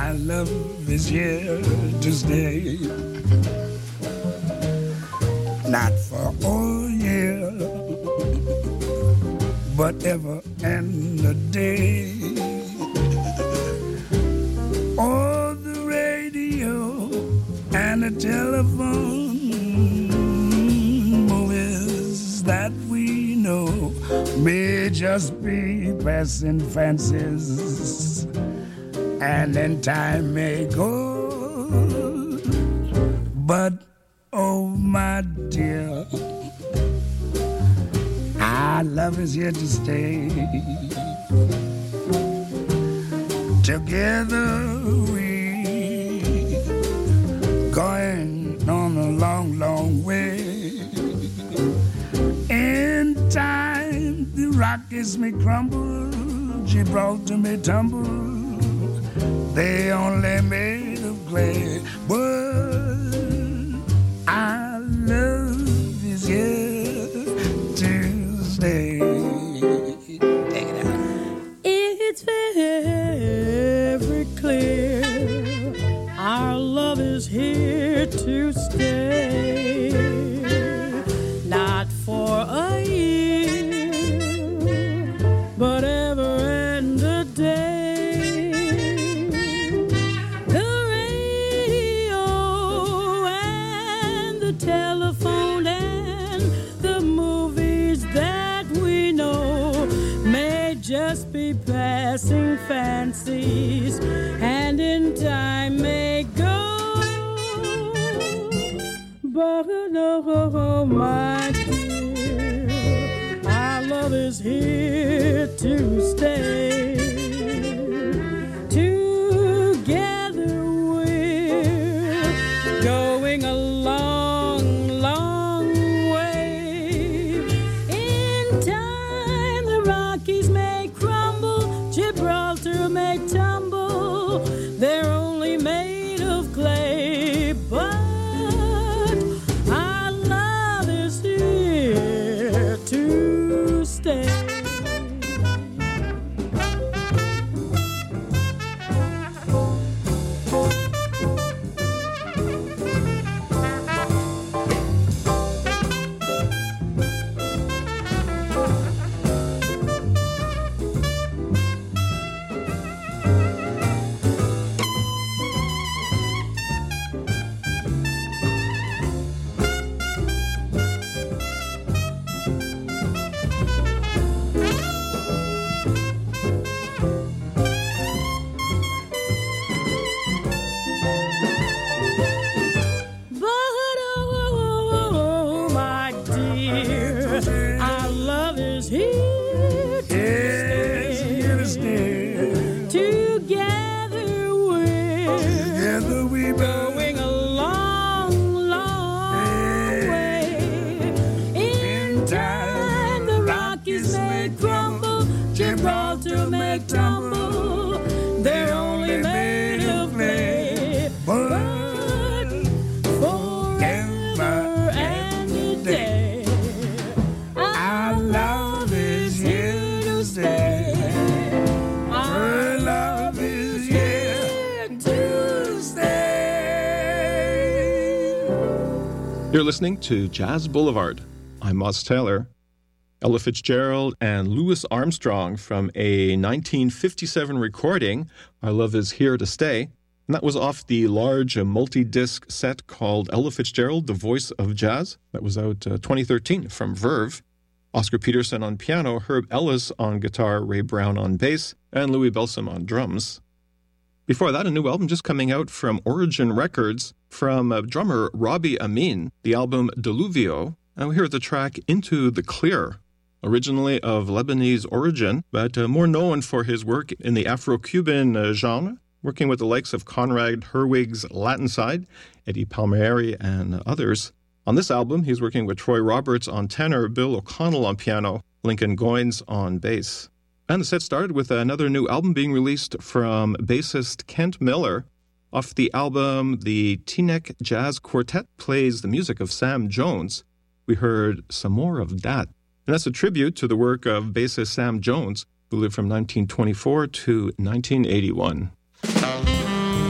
My love is here to stay. Not for a year, but ever and a day. Oh, the radio and the telephone, movies that we know may just be passing fancies, and then time may go. But oh, my dear, our love is here to stay. Together we going on a long, long way. In time, the Rockies may crumble, Gibraltar may tumble. They only made of clay, but our love is here to stay. Take it out. It's very clear our love is here to stay. Not for a year, but ever and a day. The radio and the telephone and the movies that we know may just be passing fancies, and in time may go. But oh, my dear, our love is here to stay. Together we're going a long, long way. In time the Rockies may crumble, Gibraltar may tumble. They're only made of clay, but our love is here to stay. You're listening to Jazz Boulevard. I'm Moss Taylor. Ella Fitzgerald and Louis Armstrong from a 1957 recording, Our Love Is Here to Stay. And that was off the large multi-disc set called Ella Fitzgerald, The Voice of Jazz. That was out 2013 from Verve. Oscar Peterson on piano, Herb Ellis on guitar, Ray Brown on bass, and Louis Bellson on drums. Before that, a new album just coming out from Origin Records from drummer Robbie Amin, the album Deluvio. And we hear the track Into the Clear, originally of Lebanese origin, but more known for his work in the Afro-Cuban genre, working with the likes of Conrad Herwig's Latin Side, Eddie Palmieri, and others. On this album, he's working with Troy Roberts on tenor, Bill O'Connell on piano, Lincoln Goines on bass. And the set started with another new album being released from bassist Kent Miller. Off the album, the Teaneck Jazz Quartet plays the music of Sam Jones. We heard Some More of Dat. And that's a tribute to the work of bassist Sam Jones, who lived from 1924 to 1981.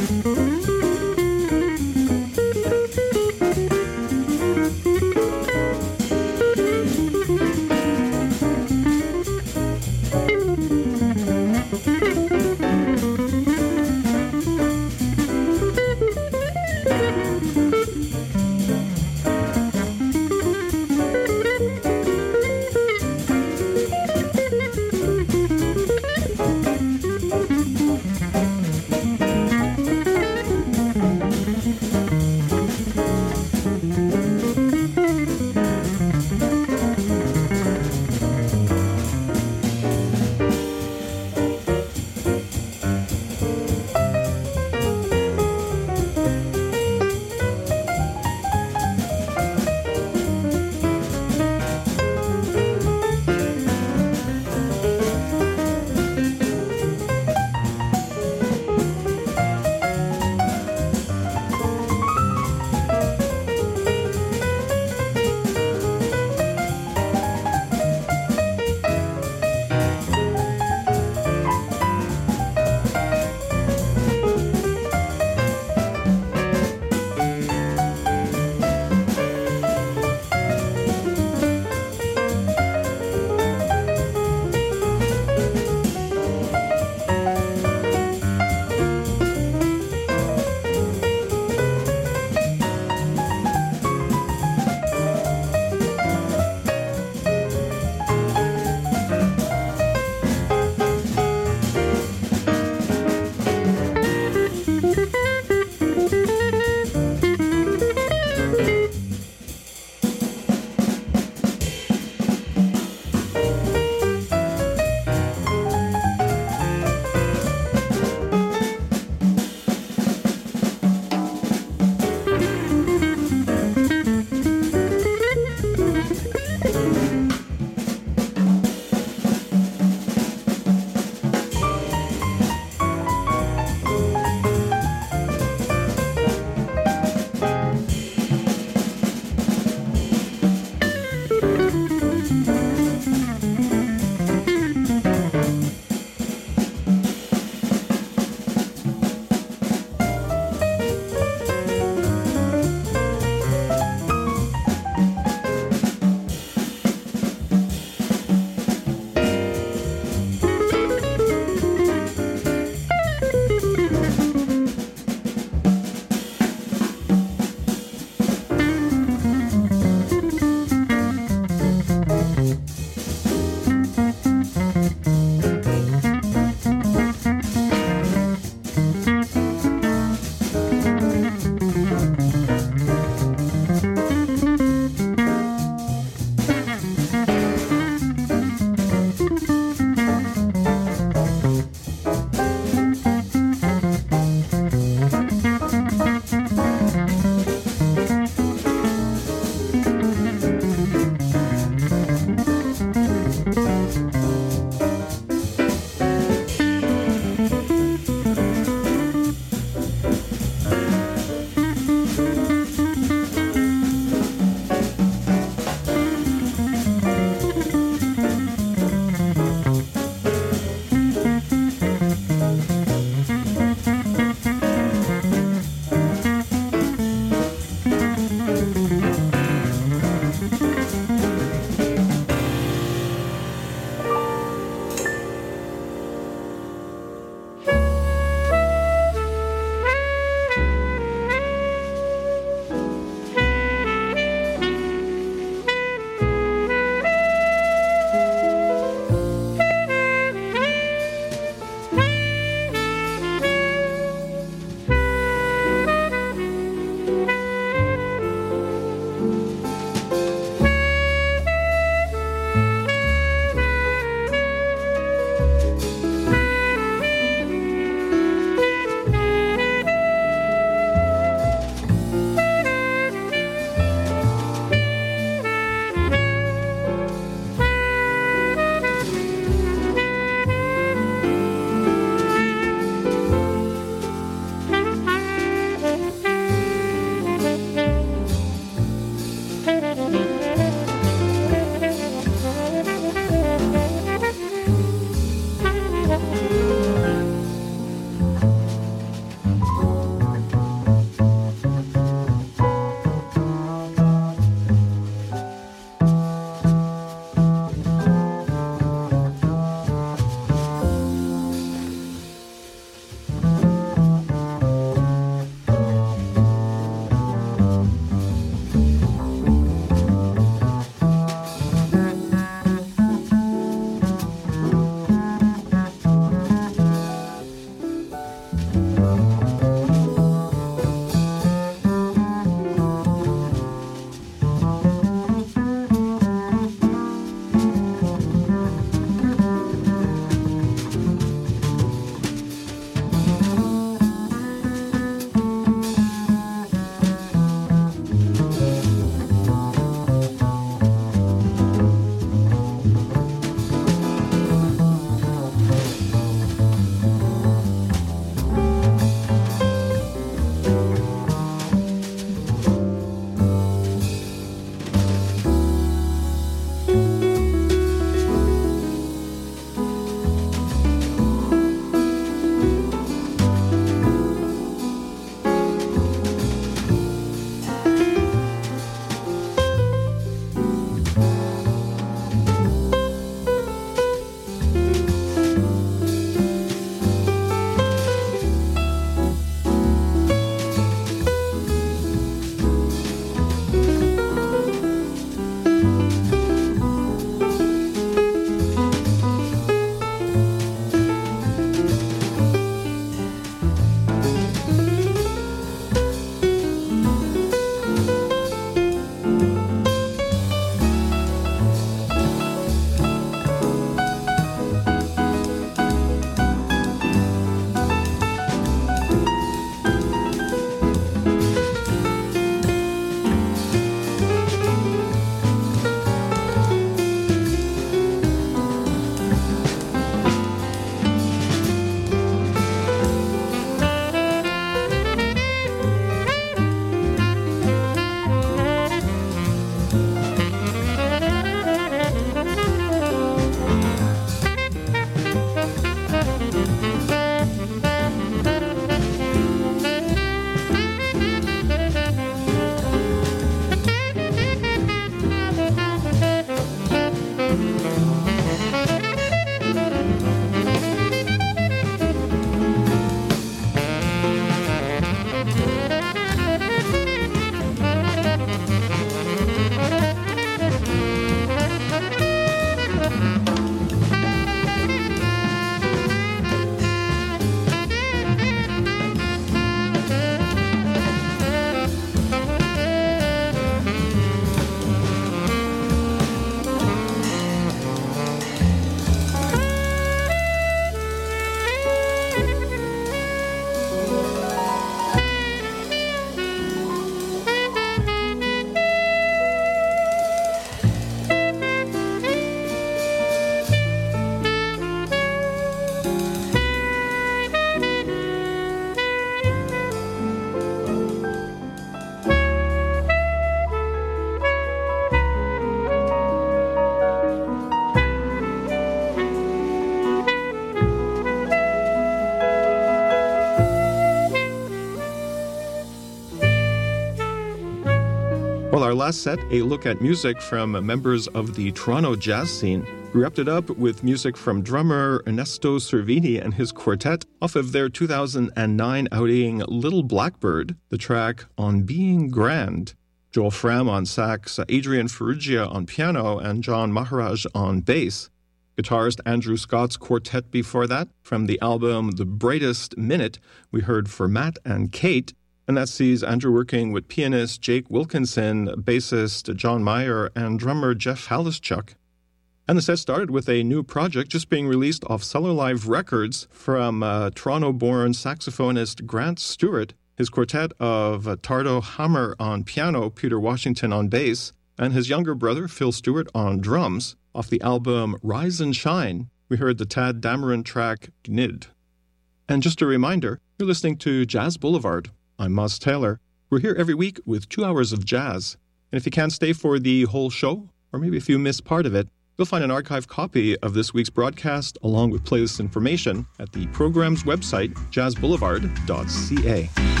last set, a look at music from members of the Toronto jazz scene. We wrapped it up with music from drummer Ernesto Cervini and his quartet off of their 2009 outing Little Blackbird, the track On Being Grand. Joel Fram on sax, Adrian Ferrugia on piano, and John Maharaj on bass. Guitarist Andrew Scott's quartet before that. From the album The Brightest Minute, we heard For Matt and Kate, and that sees Andrew working with pianist Jake Wilkinson, bassist John Meyer, and drummer Jeff Halischuk. And the set started with a new project just being released off Cellar Live Records from Toronto-born saxophonist Grant Stewart, his quartet of Tardo Hammer on piano, Peter Washington on bass, and his younger brother Phil Stewart on drums. Off the album Rise and Shine, we heard the Tad Dameron track Gnid. And just a reminder, you're listening to Jazz Boulevard. I'm Moz Taylor. We're here every week with 2 hours of jazz. And if you can't stay for the whole show, or maybe if you missed part of it, you'll find an archived copy of this week's broadcast along with playlist information at the program's website, jazzboulevard.ca.